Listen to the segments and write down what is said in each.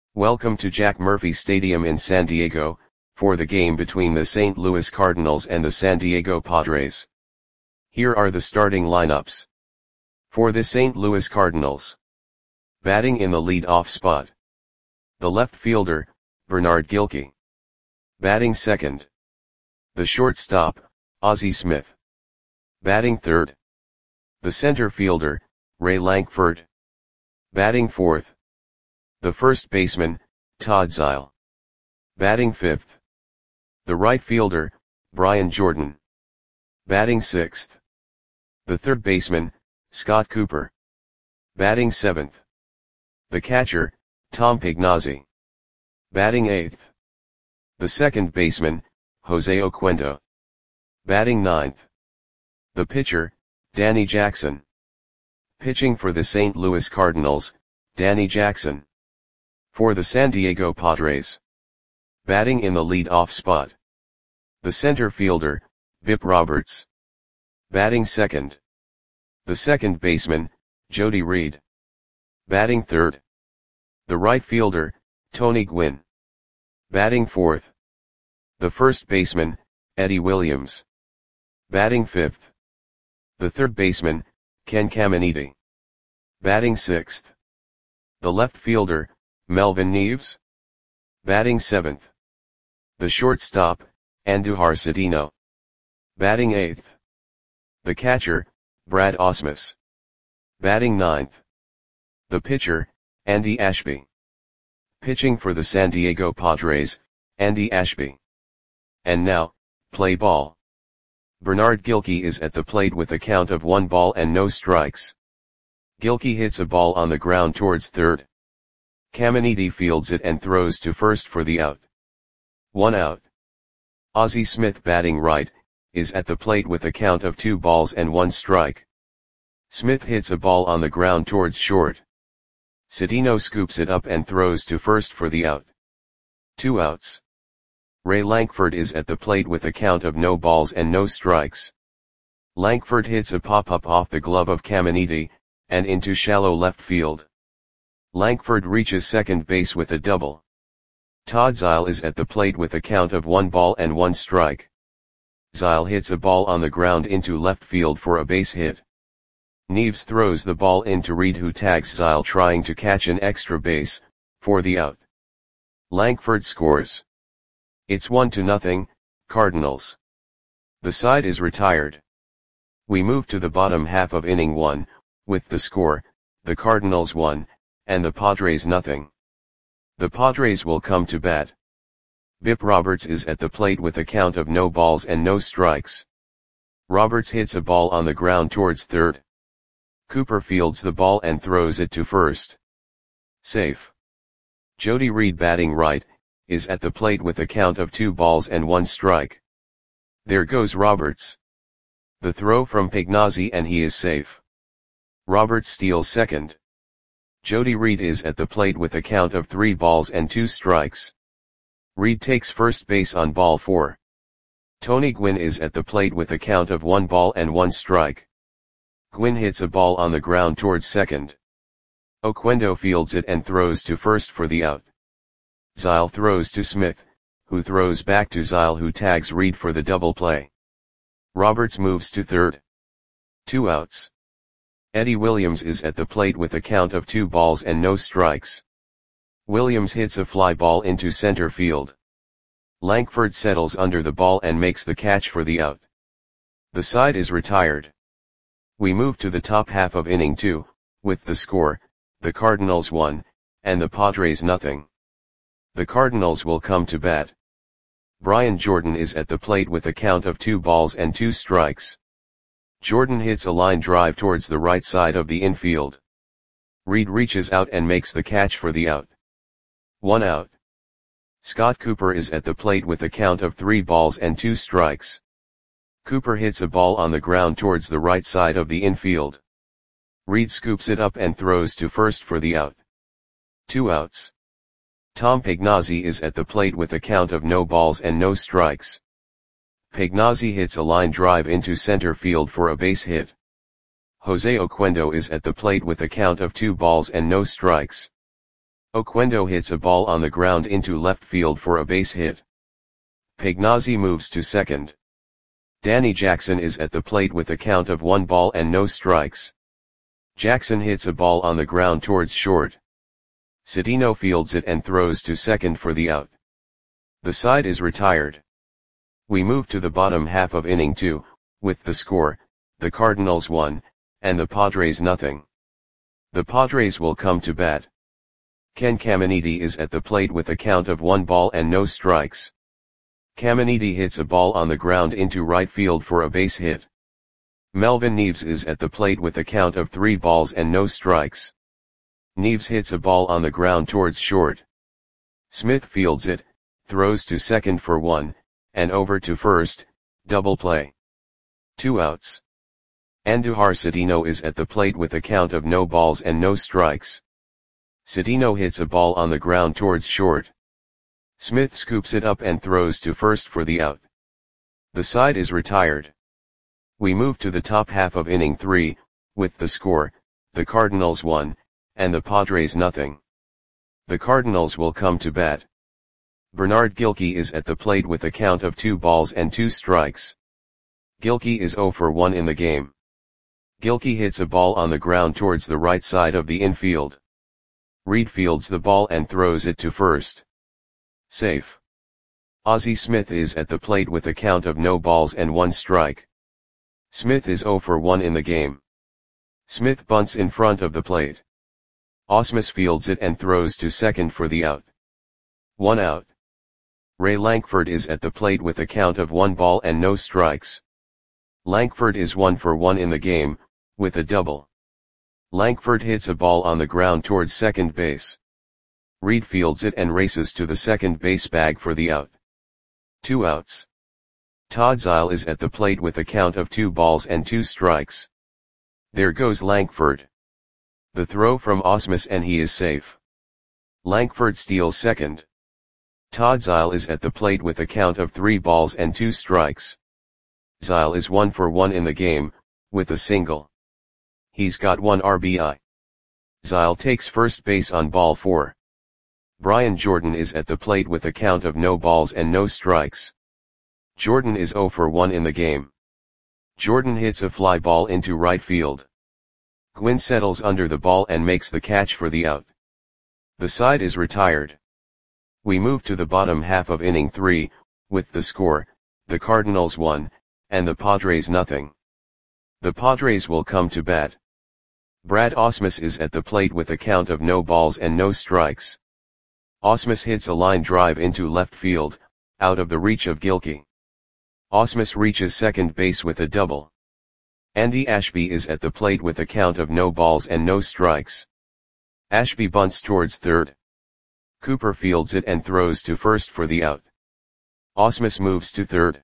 Welcome to Jack Murphy Stadium in San Diego, for the game between the St. Louis Cardinals and the San Diego Padres. Here are the starting lineups. For the St. Louis Cardinals. Batting in the lead-off spot. The left fielder, Bernard Gilkey. Batting second. The shortstop, Ozzie Smith. Batting third. The center fielder, Ray Lankford. Batting fourth. The first baseman, Todd Zeile. Batting fifth. The right fielder, Brian Jordan. Batting sixth. The third baseman, Scott Cooper. Batting seventh. The catcher, Tom Pagnozzi. Batting eighth. The second baseman, Jose Oquendo. Batting ninth. The pitcher, Danny Jackson. Pitching for the St. Louis Cardinals, Danny Jackson. For the San Diego Padres. Batting in the lead-off spot. The center fielder, Bip Roberts. Batting second. The second baseman, Jody Reed. Batting third. The right fielder, Tony Gwynn. Batting fourth. The first baseman, Eddie Williams. Batting fifth. The third baseman, Ken Caminiti. Batting sixth. The left fielder, Melvin Neves. Batting seventh. The shortstop, Andujar Cedeno. Batting eighth. The catcher, Brad Ausmus. Batting ninth. The pitcher, Andy Ashby. Pitching for the San Diego Padres, Andy Ashby. And now, play ball. Bernard Gilkey is at the plate with a count of 1 ball and no strikes. Gilkey hits a ball on the ground towards third. Caminiti fields it and throws to first for the out. 1 out. Ozzie Smith, batting right, is at the plate with a count of 2 balls and 1 strike. Smith hits a ball on the ground towards short. Cedeno scoops it up and throws to first for the out. 2 outs. Ray Lankford is at the plate with a count of no balls and no strikes. Lankford hits a pop-up off the glove of Caminiti, and into shallow left field. Lankford reaches second base with a double. Todd Zeile is at the plate with a count of 1 ball and 1 strike. Zeile hits a ball on the ground into left field for a base hit. Neves throws the ball into Reed, who tags Zeile trying to catch an extra base, for the out. Lankford scores. It's 1-0, Cardinals. The side is retired. We move to the bottom half of inning 1, with the score, the Cardinals 1, and the Padres 0. The Padres will come to bat. Bip Roberts is at the plate with a count of no balls and no strikes. Roberts hits a ball on the ground towards third. Cooper fields the ball and throws it to first. Safe. Jody Reed, batting right, is at the plate with a count of 2 balls and 1 strike. There goes Roberts. The throw from Pagnozzi and he is safe. Roberts steals second. Jody Reed is at the plate with a count of 3 balls and 2 strikes. Reed takes first base on ball 4. Tony Gwynn is at the plate with a count of 1 ball and 1 strike. Gwynn hits a ball on the ground towards second. Oquendo fields it and throws to first for the out. Zeile throws to Smith, who throws back to Zeile, who tags Reed for the double play. Roberts moves to third. 2 outs. Eddie Williams is at the plate with a count of 2 balls and no strikes. Williams hits a fly ball into center field. Lankford settles under the ball and makes the catch for the out. The side is retired. We move to the top half of inning 2, with the score, the Cardinals 1, and the Padres 0. The Cardinals will come to bat. Brian Jordan is at the plate with a count of 2 balls and 2 strikes. Jordan hits a line drive towards the right side of the infield. Reed reaches out and makes the catch for the out. 1 out. Scott Cooper is at the plate with a count of 3 balls and 2 strikes. Cooper hits a ball on the ground towards the right side of the infield. Reed scoops it up and throws to first for the out. 2 outs. Tom Pagnozzi is at the plate with a count of no balls and no strikes. Pagnozzi hits a line drive into center field for a base hit. Jose Oquendo is at the plate with a count of 2 balls and no strikes. Oquendo hits a ball on the ground into left field for a base hit. Pagnozzi moves to second. Danny Jackson is at the plate with a count of 1 ball and no strikes. Jackson hits a ball on the ground towards short. Cedeno fields it and throws to second for the out. The side is retired. We move to the bottom half of inning 2, with the score, the Cardinals 1, and the Padres nothing. The Padres will come to bat. Ken Caminiti is at the plate with a count of 1 ball and no strikes. Caminiti hits a ball on the ground into right field for a base hit. Melvin Neves is at the plate with a count of 3 balls and no strikes. Neves hits a ball on the ground towards short. Smith fields it, throws to second for 1, and over to first, double play. 2 outs. Andujar Cedeno is at the plate with a count of no balls and no strikes. Cedeno hits a ball on the ground towards short. Smith scoops it up and throws to first for the out. The side is retired. We move to the top half of inning 3, with the score, the Cardinals 1, and the Padres nothing. The Cardinals will come to bat. Bernard Gilkey is at the plate with a count of 2 balls and 2 strikes. Gilkey is 0 for 1 in the game. Gilkey hits a ball on the ground towards the right side of the infield. Reed fields the ball and throws it to first. Safe. Ozzie Smith is at the plate with a count of no balls and 1 strike. Smith is 0 for 1 in the game. Smith bunts in front of the plate. Ausmus fields it and throws to second for the out. 1 out. Ray Lankford is at the plate with a count of 1 ball and no strikes. Lankford is 1 for 1 in the game, with a double. Lankford hits a ball on the ground towards second base. Reed fields it and races to the second base bag for the out. 2 outs. Todd Zeile is at the plate with a count of 2 balls and 2 strikes. There goes Lankford. The throw from Ausmus and he is safe. Lankford steals second. Todd Zeile is at the plate with a count of 3 balls and 2 strikes. Zeile is 1 for 1 in the game, with a single. He's got 1 RBI. Zeile takes first base on ball 4. Brian Jordan is at the plate with a count of no balls and no strikes. Jordan is 0 for 1 in the game. Jordan hits a fly ball into right field. Gwynn settles under the ball and makes the catch for the out. The side is retired. We move to the bottom half of inning 3, with the score, the Cardinals 1, and the Padres nothing. The Padres will come to bat. Brad Ausmus is at the plate with a count of no balls and no strikes. Ausmus hits a line drive into left field, out of the reach of Gilkey. Ausmus reaches second base with a double. Andy Ashby is at the plate with a count of no balls and no strikes. Ashby bunts towards third. Cooper fields it and throws to first for the out. Ausmus moves to third.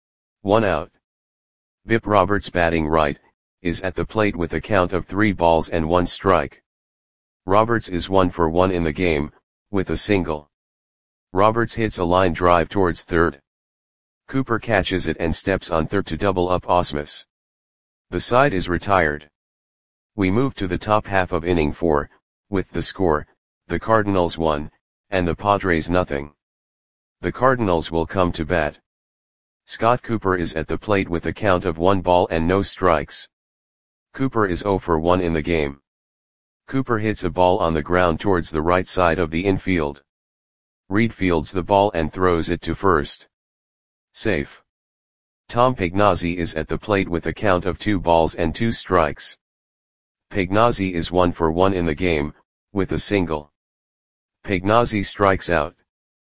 1 out. Bip Roberts, batting right, is at the plate with a count of 3 balls and 1 strike. Roberts is 1 for 1 in the game, with a single. Roberts hits a line drive towards third. Cooper catches it and steps on third to double up Ausmus. The side is retired. We move to the top half of inning 4, with the score, the Cardinals 1, and the Padres nothing. The Cardinals will come to bat. Scott Cooper is at the plate with a count of 1 ball and no strikes. Cooper is 0 for 1 in the game. Cooper hits a ball on the ground towards the right side of the infield. Reed fields the ball and throws it to first. Safe. Tom Pagnozzi is at the plate with a count of 2 balls and 2 strikes. Pagnozzi is 1 for 1 in the game, with a single. Pagnozzi strikes out.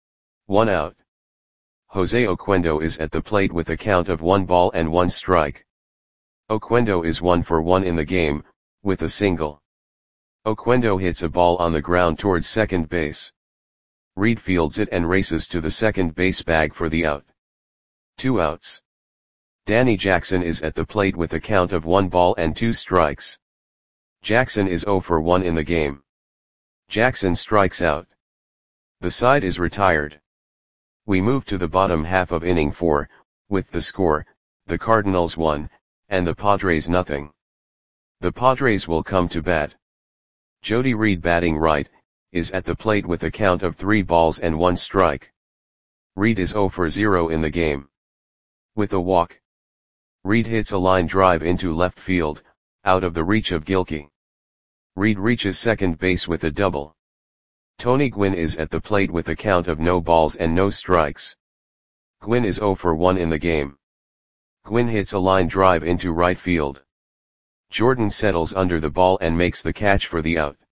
1 out. Jose Oquendo is at the plate with a count of 1 ball and 1 strike. Oquendo is 1 for 1 in the game, with a single. Oquendo hits a ball on the ground towards second base. Reed fields it and races to the second base bag for the out. 2 outs. Danny Jackson is at the plate with a count of 1 ball and 2 strikes. Jackson is 0 for 1 in the game. Jackson strikes out. The side is retired. We move to the bottom half of inning 4, with the score, the Cardinals 1, and the Padres nothing. The Padres will come to bat. Jody Reed, batting right, is at the plate with a count of 3 balls and 1 strike. Reed is 0 for 0 in the game. With a walk, Reed hits a line drive into left field, out of the reach of Gilkey. Reed reaches second base with a double. Tony Gwynn is at the plate with a count of no balls and no strikes. Gwynn is 0 for 1 in the game. Gwynn hits a line drive into right field. Jordan settles under the ball and makes the catch for the out.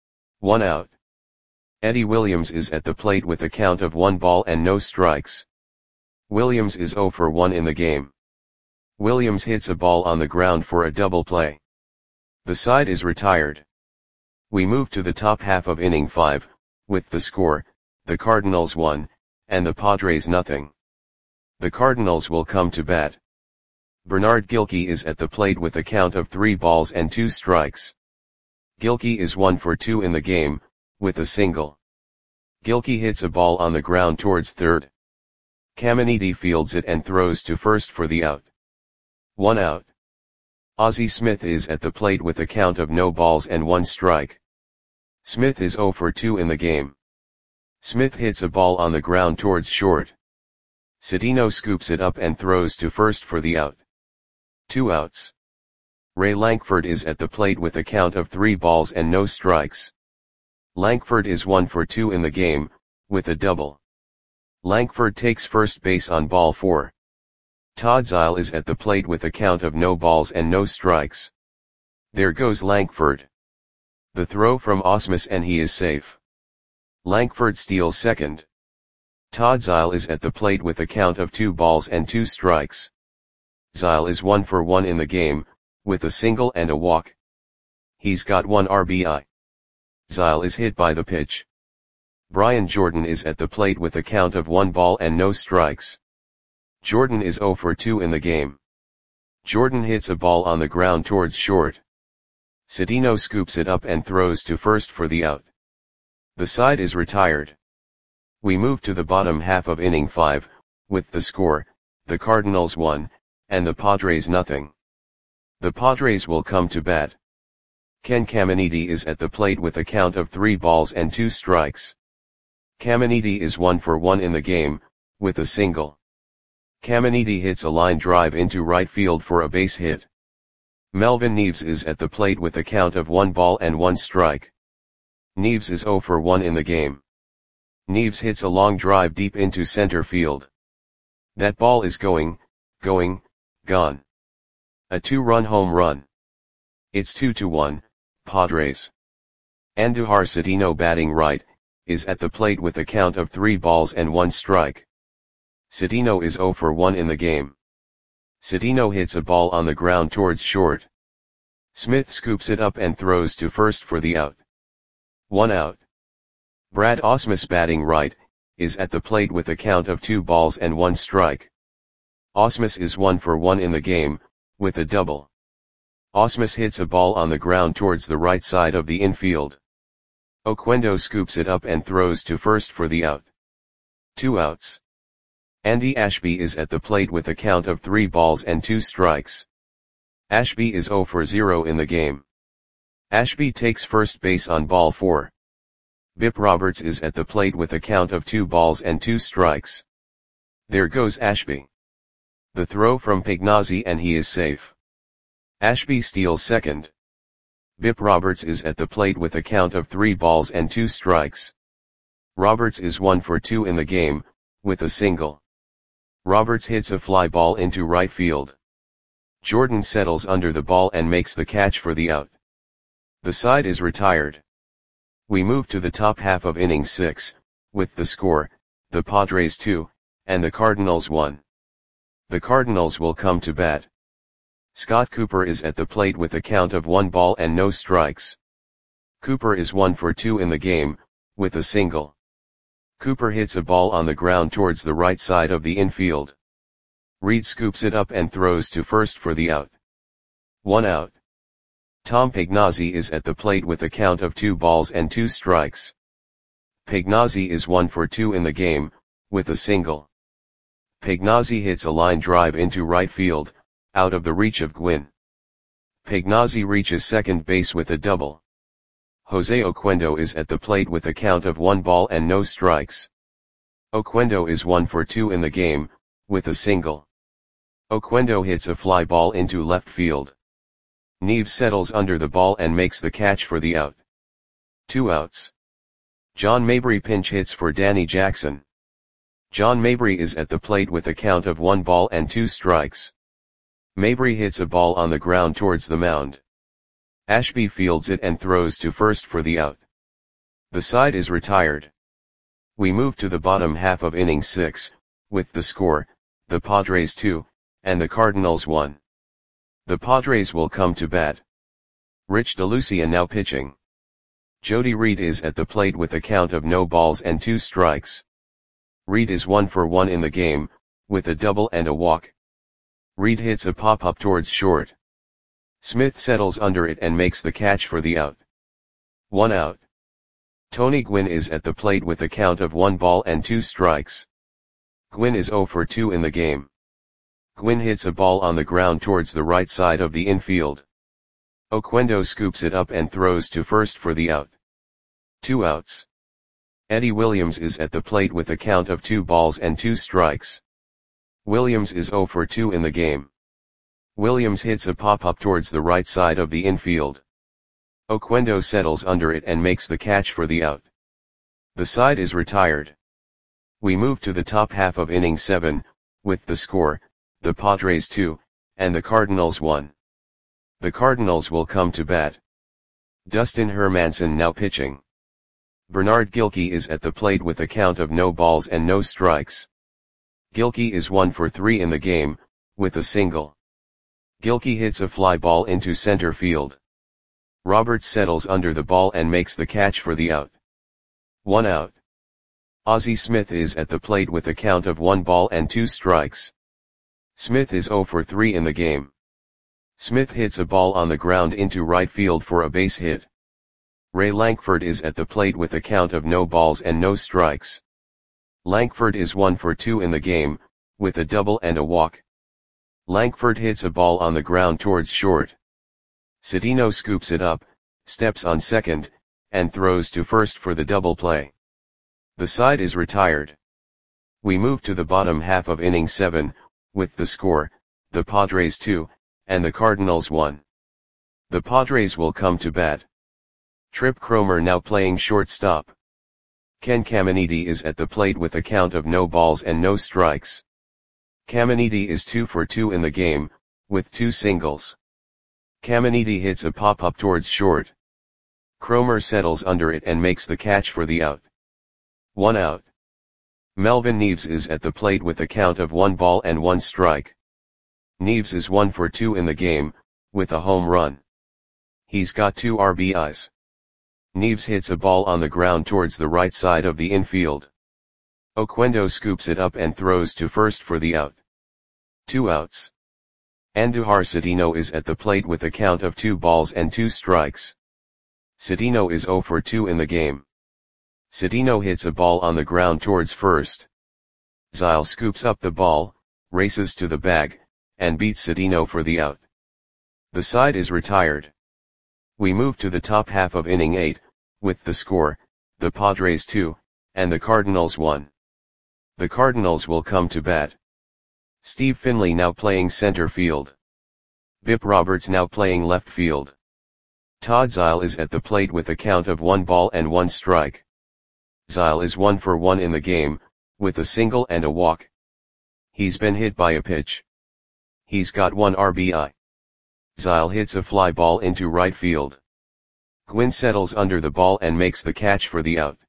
1 out. Eddie Williams is at the plate with a count of 1 ball and no strikes. Williams is 0 for 1 in the game. Williams hits a ball on the ground for a double play. The side is retired. We move to the top half of inning 5, with the score, the Cardinals 1, and the Padres nothing. The Cardinals will come to bat. Bernard Gilkey is at the plate with a count of 3 balls and 2 strikes. Gilkey is 1 for 2 in the game, with a single. Gilkey hits a ball on the ground towards third. Caminiti fields it and throws to first for the out. 1 out. Ozzie Smith is at the plate with a count of no balls and 1 strike. Smith is 0 for 2 in the game. Smith hits a ball on the ground towards short. Cedeno scoops it up and throws to first for the out. 2 outs. Ray Lankford is at the plate with a count of 3 balls and no strikes. Lankford is 1 for 2 in the game, with a double. Lankford takes first base on ball 4. Todd Zeile is at the plate with a count of no balls and no strikes. There goes Lankford. The throw from Ausmus and he is safe. Lankford steals second. Todd Zeile is at the plate with a count of 2 balls and 2 strikes. Zeile is 1 for 1 in the game, with a single and a walk. He's got 1 RBI. Zeile is hit by the pitch. Brian Jordan is at the plate with a count of 1 ball and no strikes. Jordan is 0 for 2 in the game. Jordan hits a ball on the ground towards short. Cedeno scoops it up and throws to first for the out. The side is retired. We move to the bottom half of inning 5, with the score, the Cardinals 1, and the Padres nothing. The Padres will come to bat. Ken Caminiti is at the plate with a count of 3 balls and 2 strikes. Caminiti is 1 for 1 in the game, with a single. Caminiti hits a line drive into right field for a base hit. Melvin Neves is at the plate with a count of 1 ball and 1 strike. Neves is 0 for 1 in the game. Neves hits a long drive deep into center field. That ball is gone. A 2-run home run. It's 2-1, Padres. Andujar Cedeno batting right, is at the plate with a count of 3 balls and 1 strike. Cedeno is 0 for 1 in the game. Cedeno hits a ball on the ground towards short. Smith scoops it up and throws to first for the out. 1 out. Brad Ausmus batting right, is at the plate with a count of 2 balls and 1 strike. Ausmus is 1 for 1 in the game, with a double. Ausmus hits a ball on the ground towards the right side of the infield. Oquendo scoops it up and throws to first for the out. 2 outs. Andy Ashby is at the plate with a count of 3 balls and 2 strikes. Ashby is 0 for 0 in the game. Ashby takes first base on ball 4. Bip Roberts is at the plate with a count of 2 balls and 2 strikes. There goes Ashby. The throw from Pignazzi and he is safe. Ashby steals second. Bip Roberts is at the plate with a count of 3 balls and 2 strikes. Roberts is 1 for 2 in the game, with a single. Roberts hits a fly ball into right field. Jordan settles under the ball and makes the catch for the out. The side is retired. We move to the top half of inning 6, with the score, the Padres 2, and the Cardinals 1. The Cardinals will come to bat. Scott Cooper is at the plate with a count of 1 ball and no strikes. Cooper is 1 for 2 in the game, with a single. Cooper hits a ball on the ground towards the right side of the infield. Reed scoops it up and throws to first for the out. 1 out. Tom Pignazzi is at the plate with a count of 2 balls and 2 strikes. Pignazzi is 1 for 2 in the game, with a single. Pignazzi hits a line drive into right field, out of the reach of Gwynn. Pignazzi reaches second base with a double. Jose Oquendo is at the plate with a count of 1 ball and no strikes. Oquendo is 1 for 2 in the game, with a single. Oquendo hits a fly ball into left field. Neves settles under the ball and makes the catch for the out. 2 outs. John Mabry pinch hits for Danny Jackson. John Mabry is at the plate with a count of 1 ball and 2 strikes. Mabry hits a ball on the ground towards the mound. Ashby fields it and throws to first for the out. The side is retired. We move to the bottom half of inning 6, with the score, the Padres 2, and the Cardinals 1. The Padres will come to bat. Rich DeLucia now pitching. Jody Reed is at the plate with a count of no balls and 2 strikes. Reed is 1 for 1 in the game, with a double and a walk. Reed hits a pop-up towards short. Smith settles under it and makes the catch for the out. 1 out. Tony Gwynn is at the plate with a count of 1 ball and 2 strikes. Gwynn is 0 for 2 in the game. Gwynn hits a ball on the ground towards the right side of the infield. Oquendo scoops it up and throws to first for the out. 2 outs. Eddie Williams is at the plate with a count of 2 balls and 2 strikes. Williams is 0 for 2 in the game. Williams hits a pop-up towards the right side of the infield. Oquendo settles under it and makes the catch for the out. The side is retired. We move to the top half of inning 7, with the score, the Padres 2, and the Cardinals 1. The Cardinals will come to bat. Dustin Hermanson now pitching. Bernard Gilkey is at the plate with a count of no balls and no strikes. Gilkey is 1 for 3 in the game, with a single. Gilkey hits a fly ball into center field. Roberts settles under the ball and makes the catch for the out. 1 out. Ozzie Smith is at the plate with a count of 1 ball and 2 strikes. Smith is 0 for 3 in the game. Smith hits a ball on the ground into right field for a base hit. Ray Lankford is at the plate with a count of no balls and no strikes. Lankford is 1 for 2 in the game, with a double and a walk. Lankford hits a ball on the ground towards short. Cedeno scoops it up, steps on second, and throws to first for the double play. The side is retired. We move to the bottom half of inning 7, with the score, the Padres 2, and the Cardinals 1. The Padres will come to bat. Trip Cromer now playing shortstop. Ken Caminiti is at the plate with a count of no balls and no strikes. Caminiti is 2 for 2 in the game, with 2 singles. Caminiti hits a pop-up towards short. Cromer settles under it and makes the catch for the out. 1 out. Melvin Neves is at the plate with a count of 1 ball and 1 strike. Neves is 1 for 2 in the game, with a home run. He's got 2 RBIs. Neves hits a ball on the ground towards the right side of the infield. Oquendo scoops it up and throws to first for the out. 2 outs. Andujar Cedeno is at the plate with a count of 2 balls and 2 strikes. Cedeno is 0 for 2 in the game. Cedeno hits a ball on the ground towards first. Zile scoops up the ball, races to the bag, and beats Cedeno for the out. The side is retired. We move to the top half of inning 8, with the score, the Padres 2, and the Cardinals 1. The Cardinals will come to bat. Steve Finley now playing center field. Bip Roberts now playing left field. Todd Zile is at the plate with a count of 1 ball and 1 strike. Zile is 1 for 1 in the game, with a single and a walk. He's been hit by a pitch. He's got 1 RBI. Zile hits a fly ball into right field. Gwynn settles under the ball and makes the catch for the out.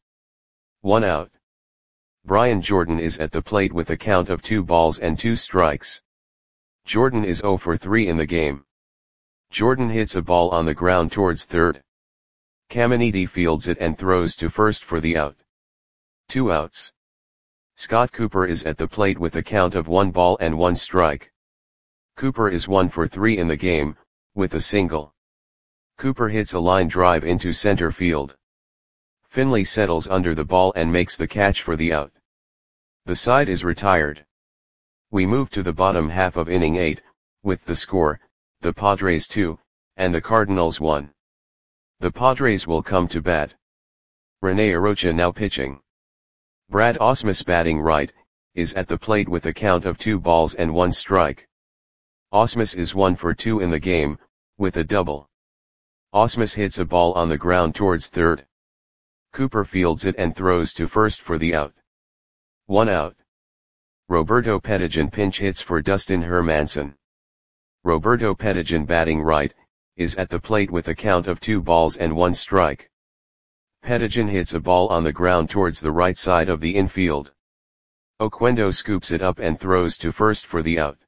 1 out. Brian Jordan is at the plate with a count of 2 balls and 2 strikes. Jordan is 0 for 3 in the game. Jordan hits a ball on the ground towards third. Caminiti fields it and throws to first for the out. 2 outs. Scott Cooper is at the plate with a count of 1 ball and 1 strike. Cooper is 1 for 3 in the game, with a single. Cooper hits a line drive into center field. Finley settles under the ball and makes the catch for the out. The side is retired. We move to the bottom half of inning 8, with the score, the Padres 2, and the Cardinals 1. The Padres will come to bat. Rene Arocha now pitching. Brad Ausmus batting right, is at the plate with a count of 2 balls and 1 strike. Ausmus is 1 for 2 in the game, with a double. Ausmus hits a ball on the ground towards third. Cooper fields it and throws to first for the out. 1 out. Roberto Pettijohn pinch hits for Dustin Hermanson. Roberto Pettijohn batting right, is at the plate with a count of 2 balls and 1 strike. Pettijohn hits a ball on the ground towards the right side of the infield. Oquendo scoops it up and throws to first for the out.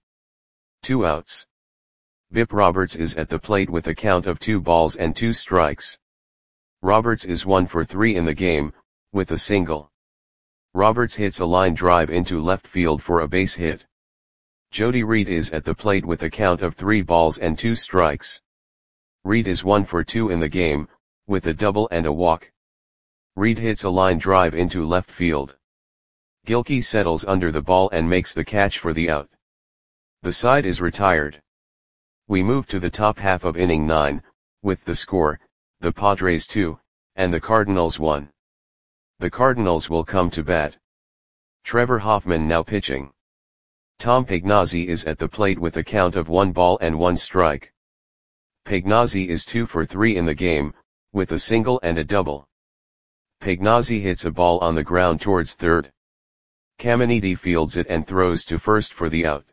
2 outs. Bip Roberts is at the plate with a count of 2 balls and 2 strikes. Roberts is 1 for 3 in the game, with a single. Roberts hits a line drive into left field for a base hit. Jody Reed is at the plate with a count of 3 balls and 2 strikes. Reed is 1 for 2 in the game, with a double and a walk. Reed hits a line drive into left field. Gilkey settles under the ball and makes the catch for the out. The side is retired. We move to the top half of inning 9, with the score, the Padres 2, and the Cardinals 1. The Cardinals will come to bat. Trevor Hoffman now pitching. Tom Pagnozzi is at the plate with a count of 1 ball and 1 strike. Pagnozzi is 2 for 3 in the game, with a single and a double. Pagnozzi hits a ball on the ground towards third. Caminiti fields it and throws to first for the out.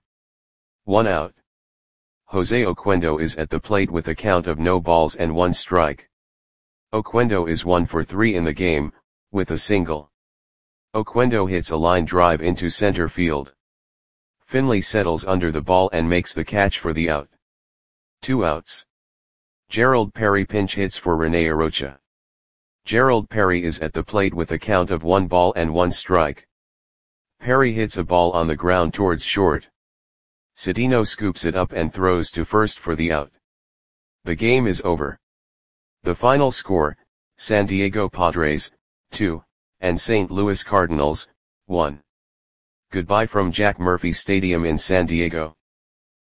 1 out. Jose Oquendo is at the plate with a count of no balls and 1 strike. Oquendo is 1 for 3 in the game, with a single. Oquendo hits a line drive into center field. Finley settles under the ball and makes the catch for the out. 2 outs. Gerald Perry pinch hits for Rene Arocha. Gerald Perry is at the plate with a count of 1 ball and 1 strike. Perry hits a ball on the ground towards short. Cedeno scoops it up and throws to first for the out. The game is over. The final score, San Diego Padres, 2, and St. Louis Cardinals, 1. Goodbye from Jack Murphy Stadium in San Diego.